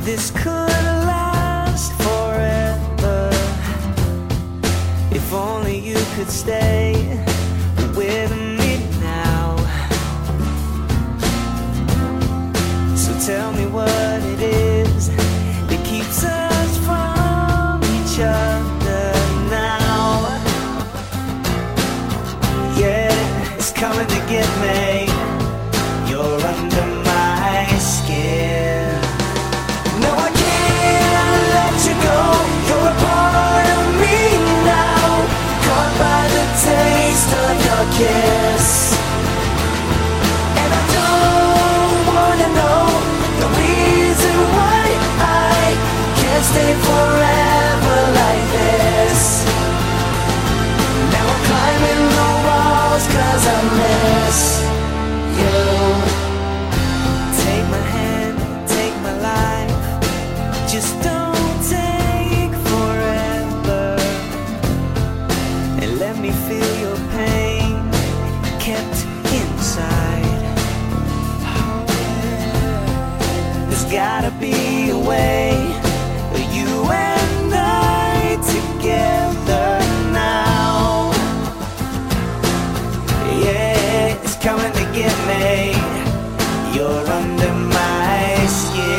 This could last forever if only you could stay with me now. So tell me what it is that keeps us from each other now. Yeah, it's coming to get me. You're under my skin. No, I can't let you go. You're a part of me now. Caught by the taste of your kiss. And I don't wanna know the reason why I can't stay forever like this. Now I'm climbing the walls 'cause I miss you. Take my hand, take my life. Just don't take forever. And let me feel your pain kept inside. There's gotta be a way, you and I together now. Yeah, it's coming to get me. You're under my skin.